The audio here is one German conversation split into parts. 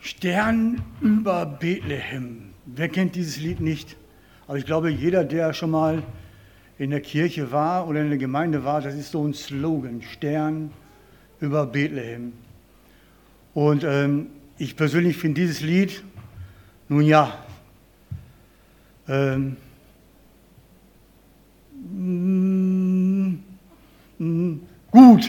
Stern über Bethlehem. Wer kennt dieses Lied nicht? Aber ich glaube, jeder, der schon mal in der Kirche war oder in der Gemeinde war, das ist so ein Slogan, Stern über Bethlehem. Und ich persönlich finde dieses Lied, nun ja, gut.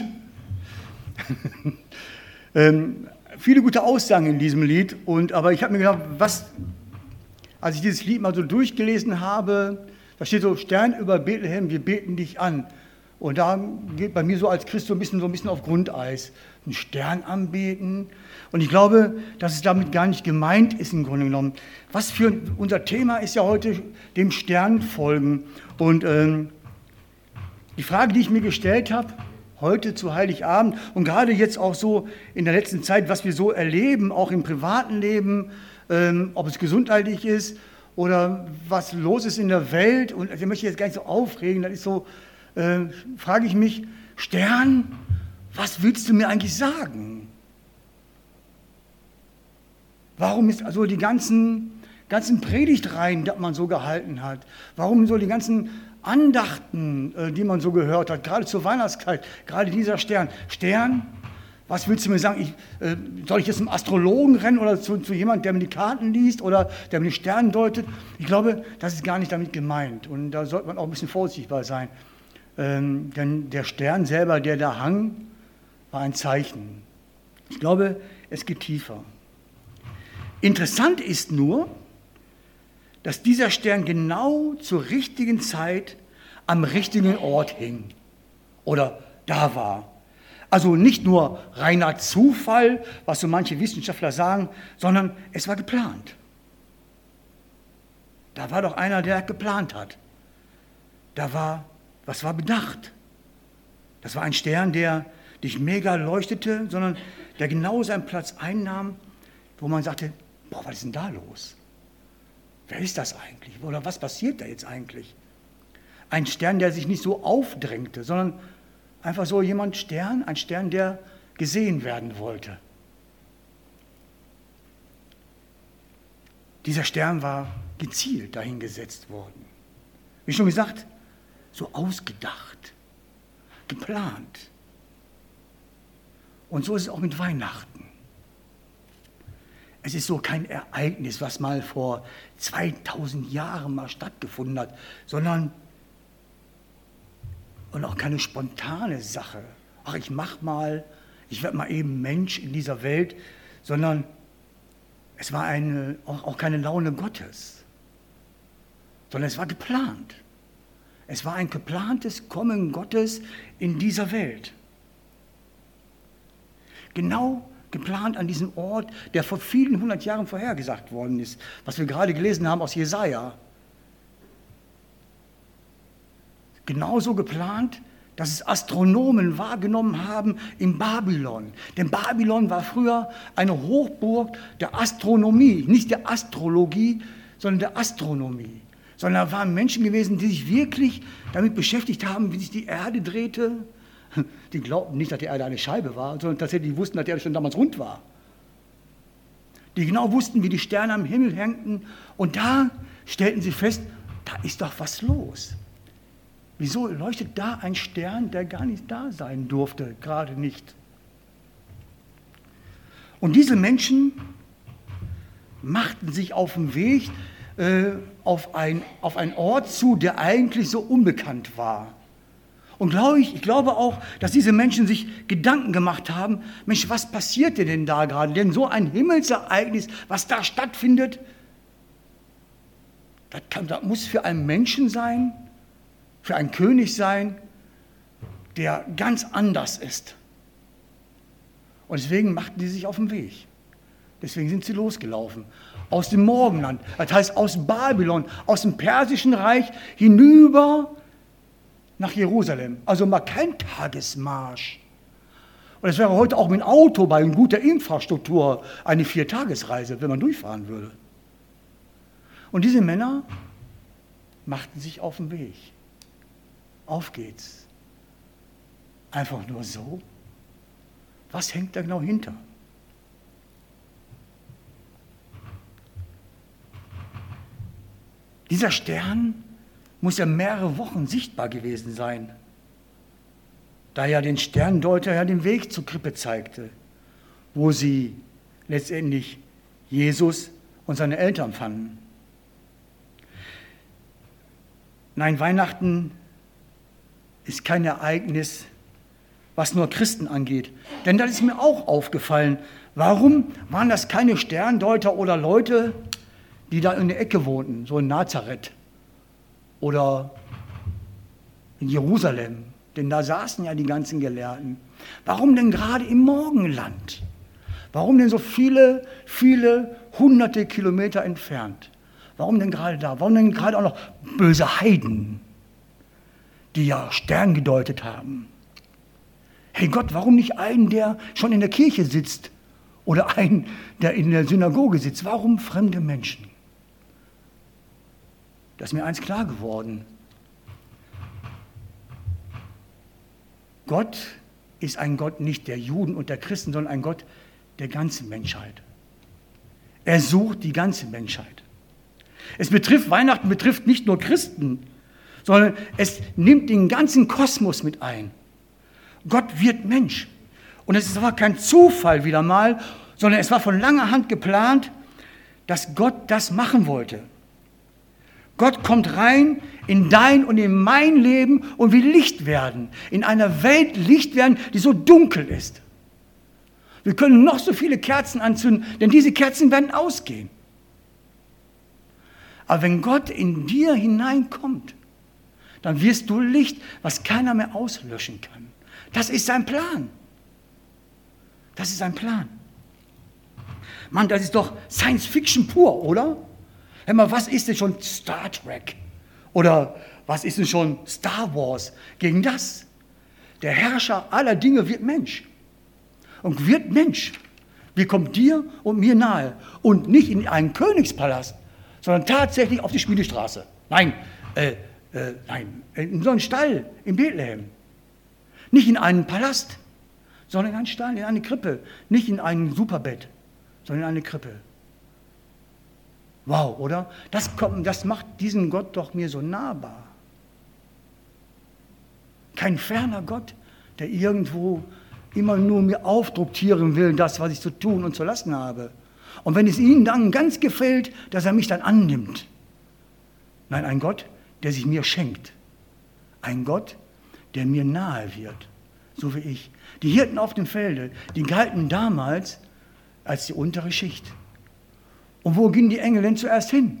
Viele gute Aussagen in diesem Lied, aber ich habe mir gedacht, als ich dieses Lied mal so durchgelesen habe, da steht so, Stern über Bethlehem, wir beten dich an. Und da geht bei mir so als Christ so ein bisschen auf Grundeis. Einen Stern anbeten. Und ich glaube, dass es damit gar nicht gemeint ist im Grunde genommen. Unser Thema ist ja heute dem Stern folgen. Und die Frage, die ich mir gestellt habe, heute zu Heiligabend und gerade jetzt auch so in der letzten Zeit, was wir so erleben, auch im privaten Leben, ob es gesundheitlich ist oder was los ist in der Welt. Und ich möchte jetzt gar nicht so aufregen, das ist so, frage ich mich, Stern, was willst du mir eigentlich sagen? Warum ist also die ganzen Predigtreihen, die man so gehalten hat, warum so die ganzen Andachten, die man so gehört hat, gerade zur Weihnachtszeit, gerade dieser Stern. Stern, was willst du mir sagen? Soll ich jetzt zum Astrologen rennen oder zu jemandem, der mir die Karten liest oder der mir die Sterne deutet? Ich glaube, das ist gar nicht damit gemeint. Und da sollte man auch ein bisschen vorsichtig bei sein. Denn der Stern selber, der da hang, war ein Zeichen. Ich glaube, es geht tiefer. Interessant ist nur, dass dieser Stern genau zur richtigen Zeit am richtigen Ort hing oder da war. Also nicht nur reiner Zufall, was so manche Wissenschaftler sagen, sondern es war geplant. Da war doch einer, der geplant hat. Was war bedacht? Das war ein Stern, der nicht mega leuchtete, sondern der genau seinen Platz einnahm, wo man sagte, boah, was ist denn da los? Wer ist das eigentlich? Oder was passiert da jetzt eigentlich? Ein Stern, der sich nicht so aufdrängte, sondern einfach so ein Stern, der gesehen werden wollte. Dieser Stern war gezielt dahingesetzt worden. Wie schon gesagt, so ausgedacht, geplant. Und so ist es auch mit Weihnachten. Es ist so kein Ereignis, was mal vor 2000 Jahren mal stattgefunden hat, sondern und auch keine spontane Sache. Ach, ich werde mal eben Mensch in dieser Welt, sondern es war auch keine Laune Gottes, sondern es war geplant. Es war ein geplantes Kommen Gottes in dieser Welt. Genau geplant an diesem Ort, der vor vielen 100 Jahren vorhergesagt worden ist, was wir gerade gelesen haben aus Jesaja. Genauso geplant, dass es Astronomen wahrgenommen haben in Babylon. Denn Babylon war früher eine Hochburg der Astronomie, nicht der Astrologie, sondern der Astronomie. Sondern da waren Menschen gewesen, die sich wirklich damit beschäftigt haben, wie sich die Erde drehte. Die glaubten nicht, dass die Erde eine Scheibe war, sondern tatsächlich wussten, dass die Erde schon damals rund war. Die genau wussten, wie die Sterne am Himmel hängten. Und da stellten sie fest, da ist doch was los. Wieso leuchtet da ein Stern, der gar nicht da sein durfte, gerade nicht? Und diese Menschen machten sich auf den Weg auf einen Ort zu, der eigentlich so unbekannt war. Und ich glaube auch, dass diese Menschen sich Gedanken gemacht haben, Mensch, was passiert denn da gerade? Denn so ein Himmelsereignis, was da stattfindet, das muss für einen Menschen sein, für einen König sein, der ganz anders ist. Und deswegen machten sie sich auf den Weg. Deswegen sind sie losgelaufen. Aus dem Morgenland, das heißt aus Babylon, aus dem Persischen Reich hinüber nach Jerusalem. Also mal kein Tagesmarsch. Und es wäre heute auch mit dem Auto bei guter Infrastruktur eine 4-Tagesreise, wenn man durchfahren würde. Und diese Männer machten sich auf den Weg. Auf geht's. Einfach nur so? Was hängt da genau hinter? Dieser Stern muss ja mehrere Wochen sichtbar gewesen sein, da ja den Sterndeuter ja den Weg zur Krippe zeigte, wo sie letztendlich Jesus und seine Eltern fanden. Nein, Weihnachten ist kein Ereignis, was nur Christen angeht. Denn das ist mir auch aufgefallen. Warum waren das keine Sterndeuter oder Leute, die da in der Ecke wohnten, so in Nazareth oder in Jerusalem? Denn da saßen ja die ganzen Gelehrten. Warum denn gerade im Morgenland? Warum denn so viele hunderte Kilometer entfernt? Warum denn gerade da? Warum denn gerade auch noch böse Heiden, die ja Stern gedeutet haben? Hey Gott, warum nicht einen, der schon in der Kirche sitzt oder einen, der in der Synagoge sitzt? Warum fremde Menschen? Das ist mir eins klar geworden. Gott ist ein Gott nicht der Juden und der Christen, sondern ein Gott der ganzen Menschheit. Er sucht die ganze Menschheit. Weihnachten betrifft nicht nur Christen, sondern es nimmt den ganzen Kosmos mit ein. Gott wird Mensch. Und es ist aber kein Zufall wieder mal, sondern es war von langer Hand geplant, dass Gott das machen wollte. Gott kommt rein in dein und in mein Leben und will Licht werden. In einer Welt Licht werden, die so dunkel ist. Wir können noch so viele Kerzen anzünden, denn diese Kerzen werden ausgehen. Aber wenn Gott in dir hineinkommt, dann wirst du Licht, was keiner mehr auslöschen kann. Das ist sein Plan. Das ist sein Plan. Mann, das ist doch Science Fiction pur, oder? Hör mal, was ist denn schon Star Trek? Oder was ist denn schon Star Wars gegen das? Der Herrscher aller Dinge wird Mensch. Und wird Mensch. Wir kommen dir und mir nahe. Und nicht in einen Königspalast, sondern tatsächlich auf die Schmiedestraße. Nein, in so einen Stall in Bethlehem. Nicht in einen Palast, sondern in einen Stall, in eine Krippe. Nicht in ein Superbett, sondern in eine Krippe. Wow, oder? Das macht diesen Gott doch mir so nahbar. Kein ferner Gott, der irgendwo immer nur mir aufdruktieren will, das, was ich zu tun und zu lassen habe. Und wenn es ihm dann ganz gefällt, dass er mich dann annimmt. Nein, ein Gott, der sich mir schenkt. Ein Gott, der mir nahe wird, so wie ich. Die Hirten auf dem Felde, die galten damals als die untere Schicht. Und wo gingen die Engel denn zuerst hin?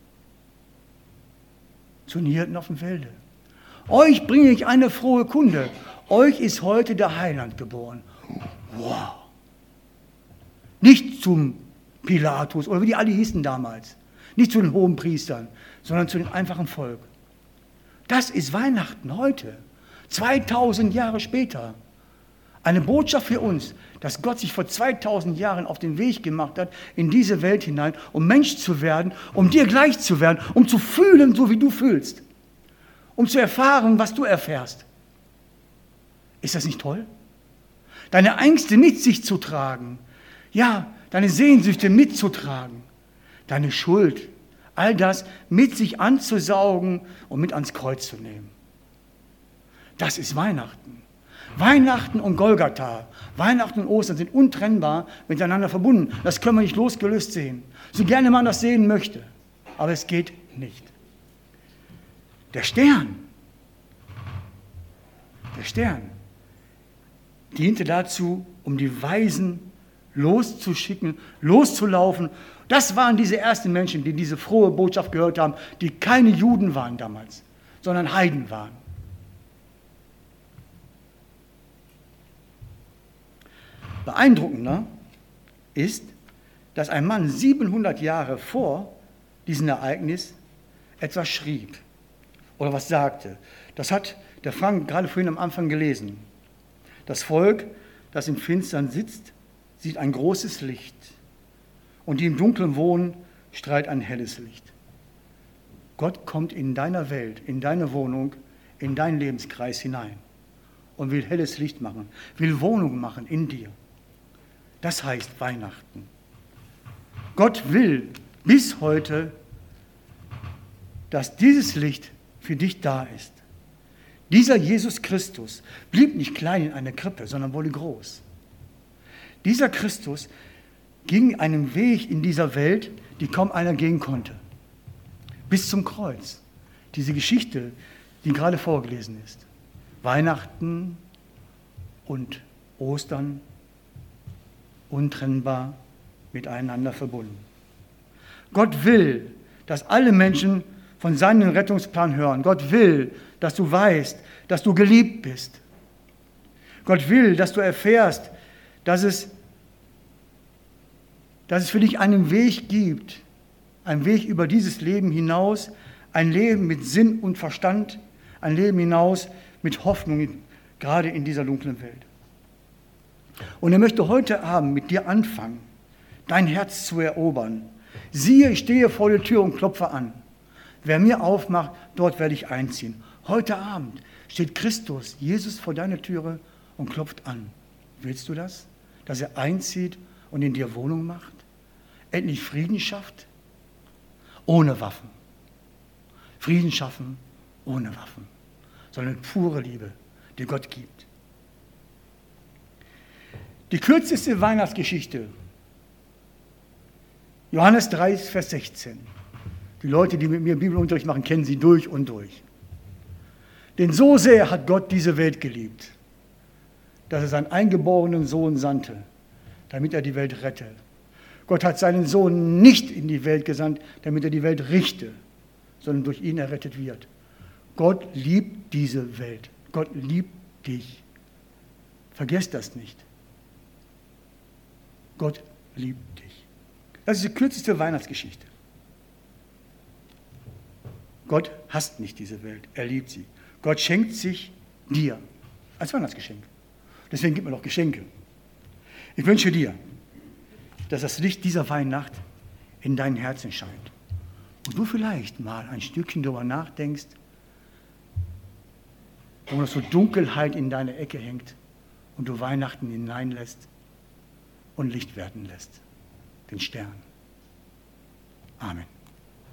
Zu den Hirten auf dem Felde. Euch bringe ich eine frohe Kunde. Euch ist heute der Heiland geboren. Wow. Nicht zum Pilatus oder wie die alle hießen damals. Nicht zu den hohen Priestern, sondern zu dem einfachen Volk. Das ist Weihnachten heute. 2000 Jahre später. Eine Botschaft für uns, dass Gott sich vor 2000 Jahren auf den Weg gemacht hat, in diese Welt hinein, um Mensch zu werden, um dir gleich zu werden, um zu fühlen, so wie du fühlst. Um zu erfahren, was du erfährst. Ist das nicht toll? Deine Ängste mit sich zu tragen. Ja, deine Sehnsüchte mitzutragen. Deine Schuld. All das mit sich anzusaugen und mit ans Kreuz zu nehmen. Das ist Weihnachten. Weihnachten und Golgatha, Weihnachten und Ostern sind untrennbar miteinander verbunden. Das können wir nicht losgelöst sehen. So gerne man das sehen möchte. Aber es geht nicht. Der Stern diente dazu, um die Weisen loszuschicken, loszulaufen. Das waren diese ersten Menschen, die diese frohe Botschaft gehört haben, die keine Juden waren damals, sondern Heiden waren. Beeindruckender ist, dass ein Mann 700 Jahre vor diesem Ereignis etwas schrieb oder was sagte. Das hat der Frank gerade vorhin am Anfang gelesen. Das Volk, das im Finstern sitzt, sieht ein großes Licht und die im Dunkeln wohnen, strahlt ein helles Licht. Gott kommt in deiner Welt, in deine Wohnung, in deinen Lebenskreis hinein und will helles Licht machen, will Wohnung machen in dir. Das heißt Weihnachten. Gott will bis heute dass dieses Licht für dich da ist. Dieser Jesus Christus blieb nicht klein in einer Krippe, sondern wurde groß. Dieser Christus ging einen Weg in dieser Welt, die kaum einer gehen konnte. Bis zum Kreuz. Diese Geschichte, die gerade vorgelesen ist. Weihnachten und Ostern untrennbar miteinander verbunden. Gott will, dass alle Menschen von seinem Rettungsplan hören. Gott will, dass du weißt, dass du geliebt bist. Gott will, dass du erfährst, dass es für dich einen Weg gibt, einen Weg über dieses Leben hinaus, ein Leben mit Sinn und Verstand, ein Leben hinaus mit Hoffnung, gerade in dieser dunklen Welt. Und er möchte heute Abend mit dir anfangen, dein Herz zu erobern. Siehe, ich stehe vor der Tür und klopfe an. Wer mir aufmacht, dort werde ich einziehen. Heute Abend steht Christus, Jesus, vor deiner Türe und klopft an. Willst du das? Dass er einzieht und in dir Wohnung macht? Endlich Frieden schafft? Ohne Waffen. Frieden schaffen ohne Waffen, sondern pure Liebe, die Gott gibt. Die kürzeste Weihnachtsgeschichte, Johannes 3, Vers 16. Die Leute, die mit mir Bibelunterricht machen, kennen sie durch und durch. Denn so sehr hat Gott diese Welt geliebt, dass er seinen eingeborenen Sohn sandte, damit er die Welt rette. Gott hat seinen Sohn nicht in die Welt gesandt, damit er die Welt richte, sondern durch ihn errettet wird. Gott liebt diese Welt. Gott liebt dich. Vergesst das nicht. Gott liebt dich. Das ist die kürzeste Weihnachtsgeschichte. Gott hasst nicht diese Welt, er liebt sie. Gott schenkt sich dir als Weihnachtsgeschenk. Deswegen gibt man doch Geschenke. Ich wünsche dir, dass das Licht dieser Weihnacht in dein Herzen scheint. Und du vielleicht mal ein Stückchen darüber nachdenkst, wo noch so Dunkelheit in deine Ecke hängt und du Weihnachten hineinlässt und Licht werden lässt, den Stern. Amen.